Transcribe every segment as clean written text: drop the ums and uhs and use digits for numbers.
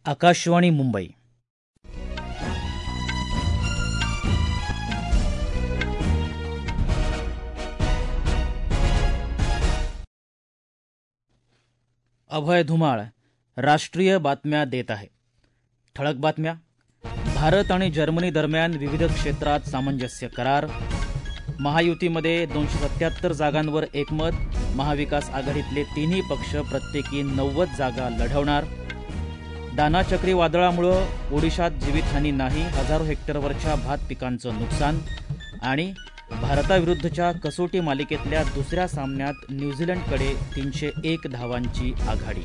आकाशवाणी मुंबई. अभय धुमाळ राष्ट्रीय बातम्या देत आहे. ठळक बातम्या. भारत आणि जर्मनी दरम्यान विविध क्षेत्रात सामंजस्य करार. महायुतीमध्ये 277 जागांवर एकमत. महाविकास आघाडीतले तिन्ही पक्ष प्रत्येकी 90 जागा लढवणार. दाना चक्रीवादळामुळे ओडिशात जीवितहानी नाही, हजारो हेक्टरवरच्या भात पिकांचं नुकसान. आणि भारताविरुद्धच्या कसोटी मालिकेतल्या दुसऱ्या सामन्यात न्यूझीलंडकडे 301 धावांची आघाडी.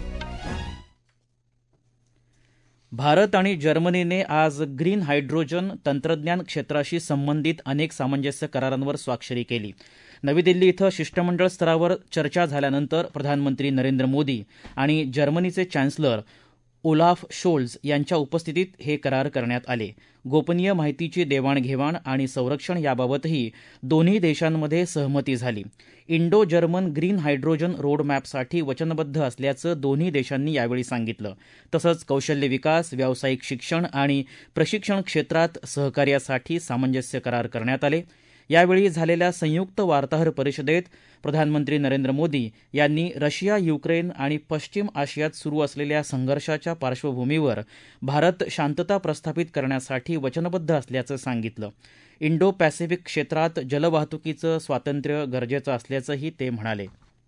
भारत आणि जर्मनीने आज ग्रीन हायड्रोजन तंत्रज्ञान क्षेत्राशी संबंधित अनेक सामंजस्य करारांवर स्वाक्षरी केली. नवी दिल्ली इथं शिष्टमंडळ स्तरावर चर्चा झाल्यानंतर प्रधानमंत्री नरेंद्र मोदी आणि जर्मनीचे चॅन्सलर ओलाफ शोल्झ यांच्या उपस्थितीत हे करार करण्यात आले. गोपनीय माहितीची देवाणघेवाण आणि संरक्षण याबाबतही दोन्ही देशांमध्ये सहमती झाली. इंडो जर्मन ग्रीन हायड्रोजन रोडमॅपसाठी वचनबद्ध असल्याचं दोन्ही देशांनी यावेळी सांगितलं. तसंच कौशल्य विकास, व्यावसायिक शिक्षण आणि प्रशिक्षण क्षेत्रात सहकार्यासाठी सामंजस्य करार करण्यात आले. यावेळी झालेल्या संयुक्त वार्ताहर परिषदेत प्रधानमंत्री नरेंद्र मोदी यांनी रशिया, युक्रेन आणि पश्चिम आशियात सुरू असलेल्या संघर्षाच्या पार्श्वभूमीवर भारत शांतता प्रस्थापित करण्यासाठी वचनबद्ध असल्याचं सांगितलं. इंडो पॅसिफिक क्षेत्रात जलवाहतुकीचं स्वातंत्र्य गरजेचं असल्याचंही ते म्हणाले.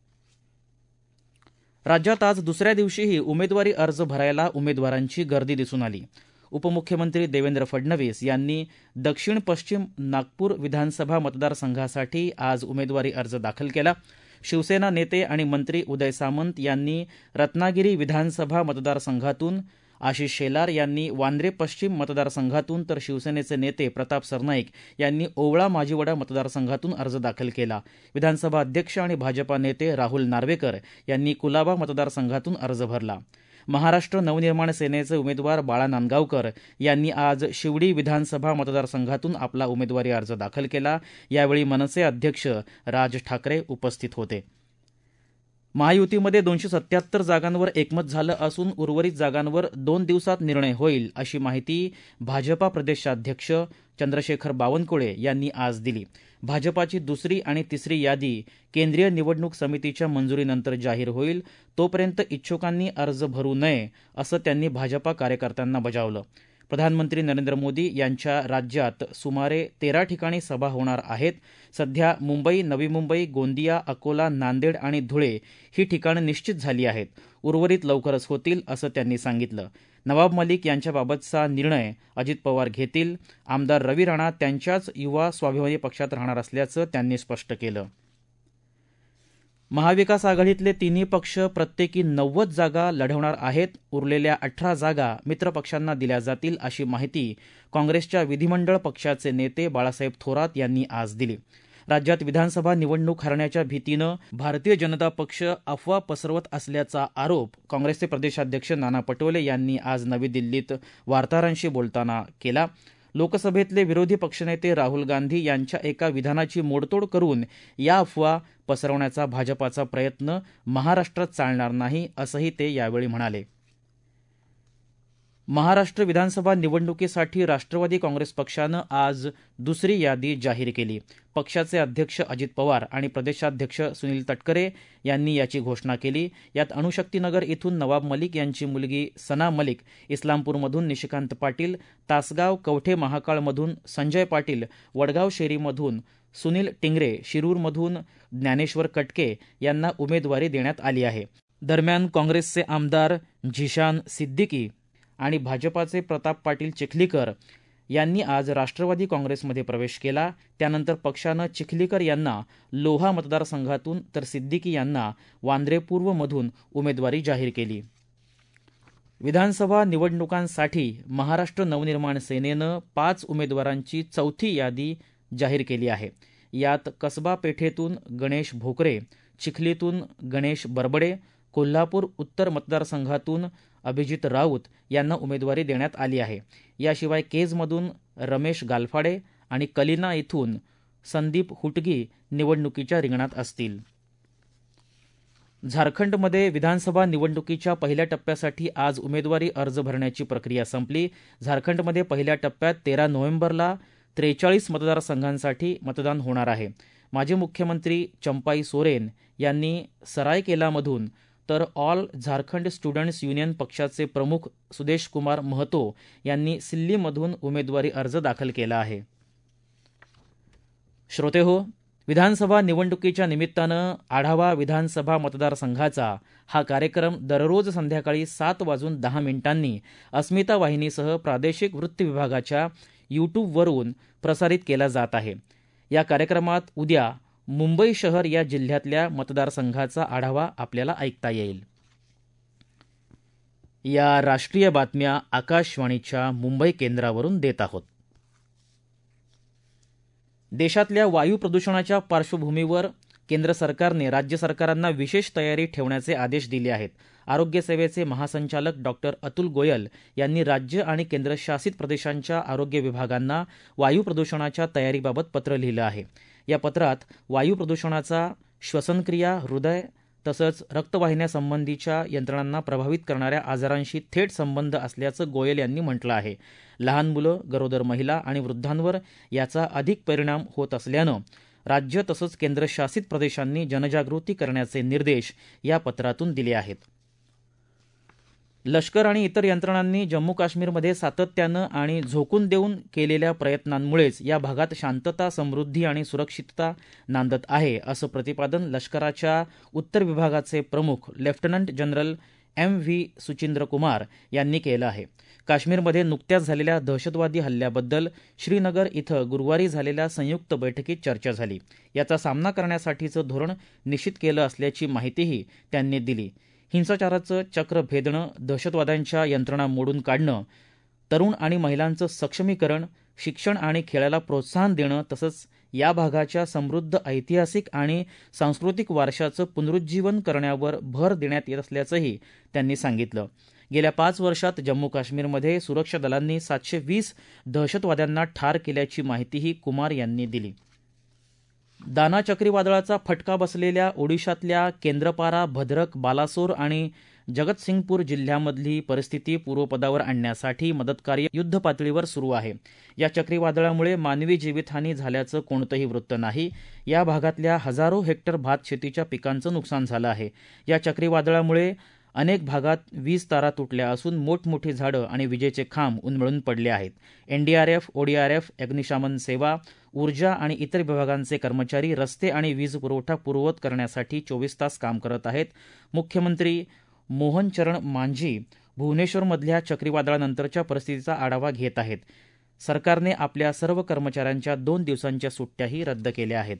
राज्यात आज दुसऱ्या दिवशीही उमेदवारी अर्ज भरायला उमेदवारांची गर्दी दिसून आली. उपमुख्यमंत्री देवेंद्र फडणवीस यांनी दक्षिण पश्चिम नागपूर विधानसभा मतदारसंघासाठी आज उमेदवारी अर्ज दाखल केला. शिवसेना नेते आणि मंत्री उदय सामंत यांनी रत्नागिरी विधानसभा मतदारसंघातून, आशिष शेलार यांनी वांद्रे पश्चिम मतदारसंघातून, तर शिवसेनेचे नेते प्रताप सरनाईक यांनी ओवळा माजिवडा मतदारसंघातून अर्ज दाखल केला. विधानसभा अध्यक्ष आणि भाजपा नेते राहुल नार्वेकर यांनी कुलाबा मतदारसंघातून अर्ज भरला. महाराष्ट्र नवनिर्माण सेनेचे उमेदवार बाळा नांदगावकर यांनी आज शिवडी विधानसभा मतदारसंघातून आपला उमेदवारी अर्ज दाखल केला. यावेळी मनसे अध्यक्ष राज ठाकरे उपस्थित होते. महायुतीमध्ये 277 जागांवर एकमत झालं असून उर्वरित जागांवर 2 दिवसात निर्णय होईल, अशी माहिती भाजपा प्रदेशाध्यक्ष चंद्रशेखर बावनकुळे यांनी आज दिली. भाजपाची दुसरी आणि तिसरी यादी केंद्रीय निवडणूक समितीच्या मंजुरीनंतर जाहीर होईल. तोपर्यंत इच्छुकांनी अर्ज भरू नये, असं त्यांनी भाजपा कार्यकर्त्यांना बजावलं. प्रधानमंत्री नरेंद्र मोदी यांच्या राज्यात सुमारे 13 ठिकाणी सभा होणार आहेत. सध्या मुंबई, नवी मुंबई, गोंदिया, अकोला, नांदेड आणि धुळे ही ठिकाणं निश्चित झाली आहेत. उर्वरित लवकरच होतील, असं त्यांनी सांगितलं. नवाब मलिक यांच्याबाबतचा निर्णय अजित पवार घेतील. आमदार रवी राणा त्यांच्याच युवा स्वाभिमानी पक्षात राहणार असल्याचं त्यांनी स्पष्ट केलं. महाविकास आघाडीतले तिन्ही पक्ष प्रत्येकी 90 जागा लढवणार आहेत. उरलेल्या 18 जागा मित्रपक्षांना दिल्या जातील, अशी माहिती काँग्रेसच्या विधिमंडळ पक्षाचे नेते बाळासाहेब थोरात यांनी आज दिली. राज्यात विधानसभा निवडणूक हरण्याच्या भीतीनं भारतीय जनता पक्ष अफवा पसरवत असल्याचा आरोप काँग्रेसचे प्रदेशाध्यक्ष नाना पटोले यांनी आज नवी दिल्लीत वार्ताहरांशी बोलताना केला. लोकसभेतले विरोधी पक्षनेते राहुल गांधी यांच्या एका विधानाची मोडतोड करून या अफवा पसरवण्याचा भाजपाचा प्रयत्न महाराष्ट्रात चालणार नाही, असंही ते यावेळी म्हणाले. महाराष्ट्र विधानसभा निवडणुकीसाठी राष्ट्रवादी काँग्रेस पक्षानं आज दुसरी यादी जाहीर केली. पक्षाचे अध्यक्ष अजित पवार आणि प्रदेशाध्यक्ष सुनील तटकरे यांनी याची घोषणा केली. यात अणुशक्तीनगर इथून नवाब मलिक यांची मुलगी सना मलिक, इस्लामपूरमधून निशिकांत पाटील, तासगाव कवठे महाकाळमधून संजय पाटील, वडगाव शेरीमधून सुनील टिंगरे, शिरूरमधून ज्ञानेश्वर कटके यांना उमेदवारी देण्यात आली आहे. दरम्यान काँग्रेसचे आमदार झिशान सिद्दीकी आणि भाजपाचे प्रताप पाटील चिखलीकर यांनी आज राष्ट्रवादी काँग्रेसमध्ये प्रवेश केला. त्यानंतर पक्षानं चिखलीकर यांना लोहा मतदारसंघातून तर सिद्दीकी यांना वांद्रे पूर्वमधून उमेदवारी जाहीर केली. विधानसभा निवडणुकांसाठी महाराष्ट्र नवनिर्माण सेनेनं 5 उमेदवारांची चौथी यादी जाहीर केली आहे. यात कसबा पेठेतून गणेश भोकरे, चिखलीतून गणेश बरबडे, कोल्हापूर उत्तर मतदारसंघातून अभिजित राऊत यांना उमेदवारी देण्यात आली आहे. याशिवाय केजमधून रमेश गालफाडे आणि कलिना इथून संदीप हुटगी निवडणुकीच्या रिंगणात असतील. झारखंडमध्ये विधानसभा निवडणुकीच्या पहिल्या टप्प्यासाठी आज उमेदवारी अर्ज भरण्याची प्रक्रिया संपली. झारखंडमध्ये पहिल्या टप्प्यात 13 नोव्हेंबरला 43 मतदारसंघांसाठी मतदान होणार आहे. माजी मुख्यमंत्री चंपाई सोरेन यांनी सरायकेलामधून तर ऑल झारखंड स्टुडंट्स युनियन पक्षाचे प्रमुख सुदेश कुमार महतो यांनी सिल्लीमधून उमेदवारी अर्ज दाखल केला आहे. श्रोतेहो, विधानसभा निवडणुकीच्या निमित्तानं आढावा विधानसभा मतदारसंघाचा हा कार्यक्रम दररोज संध्याकाळी 7:10 अस्मिता वाहिनीसह प्रादेशिक वृत्त विभागाच्या यूट्यूबवरून प्रसारित केला जात आहे. या कार्यक्रमात उद्या मुंबई शहर या जिल्ह्यातल्या मतदारसंघाचा आढावा आपल्याला ऐकता येईल. या राष्ट्रीय बातम्या आकाशवाणीच्या मुंबई केंद्रावरून देत आहोत. देशातल्या वायू प्रदूषणाच्या पार्श्वभूमीवर केंद्र सरकारने राज्य सरकारांना विशेष तयारी ठेवण्याचे आदेश दिले आहेत. आरोग्य सेवेचे महासंचालक डॉक्टर अतुल गोयल यांनी राज्य आणि केंद्रशासित प्रदेशांच्या आरोग्य विभागांना वायू प्रदूषणाच्या तयारीबाबत पत्र लिहिलं आहे. या पत्रात वायू प्रदूषणाचा श्वसनक्रिया, हृदय तसंच रक्तवाहिन्यासंबंधीच्या यंत्रणांना प्रभावित करणाऱ्या आजारांशी थेट संबंध असल्याचं गोयल यांनी म्हटलं आहे. लहान मुलं, गरोदर महिला आणि वृद्धांवर याचा अधिक परिणाम होत असल्यानं राज्य तसंच केंद्रशासित प्रदेशांनी जनजागृती करण्याचे निर्देश या पत्रातून दिले आहेत. लष्कर आणि इतर यंत्रणांनी जम्मू काश्मीरमध्ये सातत्यानं आणि झोकून देऊन केलेल्या प्रयत्नांमुळेच या भागात शांतता, समृद्धी आणि सुरक्षितता नांदत आहे, असं प्रतिपादन लष्कराच्या उत्तर विभागाचे प्रमुख lieutenant general M.V. Suchindra Kumar यांनी केलं आहे. काश्मीरमध्ये नुकत्याच झालेल्या दहशतवादी हल्ल्याबद्दल श्रीनगर इथं गुरुवारी झालेल्या संयुक्त बैठकीत चर्चा झाली. याचा सामना करण्यासाठीचं धोरण निश्चित केलं असल्याची माहितीही त्यांनी दिली. हिंसाचाराचं चक्र भेदणं, दहशतवाद्यांच्या यंत्रणा मोडून काढणं, तरुण आणि महिलांचं सक्षमीकरण, शिक्षण आणि खेळाला प्रोत्साहन देणं तसंच या भागाच्या समृद्ध ऐतिहासिक आणि सांस्कृतिक वारशाचं पुनरुज्जीवन करण्यावर भर देण्यात येत असल्याचंही त्यांनी सांगितलं. गेल्या 5 वर्षात जम्मू काश्मीरमध्ये सुरक्षा दलांनी 720 दहशतवाद्यांना ठार केल्याची माहितीही कुमार यांनी दिली. दाना चक्रीवादळाचा फटका बसलेल्या ओडिशातल्या केंद्रपारा, भद्रक, बालासोर आणि जगतसिंगपूर जिल्ह्यामधली परिस्थिती पूर्वपदावर आणण्यासाठी मदतकार्य युद्धपातळीवर सुरू आहे. या चक्रीवादळामुळे मानवी जीवितहानी झाल्याचं कोणतंही वृत्त नाही. या भागातल्या हजारो हेक्टर भात शेतीच्या पिकांचं नुकसान झालं आहे. या चक्रीवादळामुळे अनेक भागात वीज तारा तुटल्या असून मोठमोठी झाडं आणि विजेचे खांब उन्मळून पडले आहेत. NDRF, ODRF, अग्निशमन सेवा, ऊर्जा आणि इतर विभागांचे कर्मचारी रस्ते आणि वीज पुरवठा पूर्ववत करण्यासाठी 24 तास काम करत आहेत. मुख्यमंत्री मोहन चरण मांझी भुवनेश्वरमधल्या चक्रीवादळानंतरच्या परिस्थितीचा आढावा घेत आहेत. सरकारने आपल्या सर्व कर्मचाऱ्यांच्या 2 दिवसांच्या सुट्ट्याही रद्द केल्या आहेत.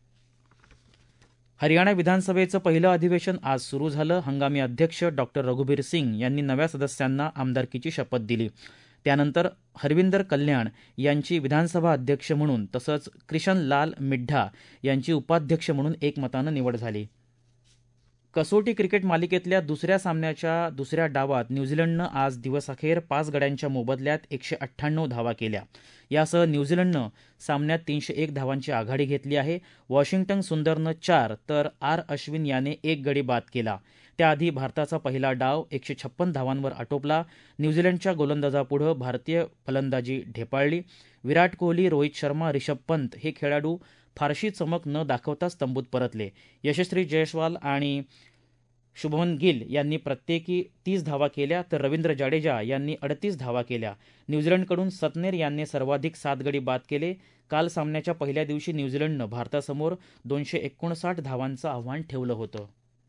हरियाणा विधानसभेचं पहिलं अधिवेशन आज सुरू झालं. हंगामी अध्यक्ष डॉक्टर रघुबीर सिंग यांनी नव्या सदस्यांना आमदारकीची शपथ दिली. त्यानंतर हरविंदर कल्याण यांची विधानसभा अध्यक्ष म्हणून तसंच क्रिशन लाल मिड्ढा यांची उपाध्यक्ष म्हणून एकमतानं निवड झाली. कसोटी क्रिकेट मालिकेतल्या दुसऱ्या सामन्याच्या दुसऱ्या डावात न्यूझीलंडनं आज दिवसअखेर 5 गड्यांच्या मोबदल्यात 198 धावा केल्या. यासह न्यूझीलंडनं सामन्यात 301 धावांची आघाडी घेतली आहे. वॉशिंग्टन सुंदरनं 4 तर अश्विन याने 1 गडी बाद केला. त्याआधी भारताचा पहिला डाव 156 धावांवर आटोपला. न्यूझीलंडच्या गोलंदाजापुढे भारतीय फलंदाजी ढेपाळली. विराट कोहली, रोहित शर्मा, रिषभ पंत हे खेळाडू फारशी चमक न दाखवताच तंबूत परतले. यशस्वी जयस्वाल आणि शुभमन गिल यांनी प्रत्येकी 30 धावा केल्या तर रवींद्र जाडेजा यांनी 38 धावा केल्या. न्यूझीलंडकडून सतनेर यांनी सर्वाधिक 7 गडी बाद केले. काल सामन्याच्या पहिल्या दिवशी न्यूझीलंडनं भारतासमोर 259 धावांचं आव्हान ठेवलं होतं.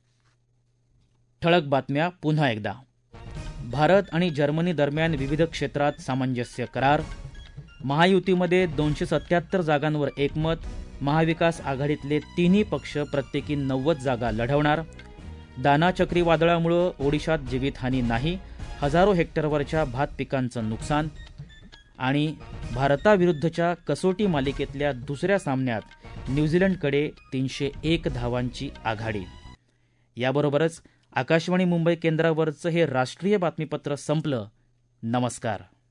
ठळक बातम्या पुन्हा एकदा. भारत आणि जर्मनी दरम्यान विविध क्षेत्रात सामंजस्य करार. महायुतीमध्ये 277 जागांवर एकमत. महाविकास आघाडीतले तिन्ही पक्ष प्रत्येकी 90 जागा लढवणार. दाना चक्रीवादळामुळे ओडिशात जीवितहानी नाही. हजारो हेक्टरवरच्या भात पिकांचं नुकसान. आणि भारताविरुद्धच्या कसोटी मालिकेतल्या दुसऱ्या सामन्यात न्यूझीलंडकडे 301 धावांची आघाडी. याबरोबरच आकाशवाणी मुंबई केंद्रावरचं हे राष्ट्रीय बातमीपत्र संपलं. नमस्कार.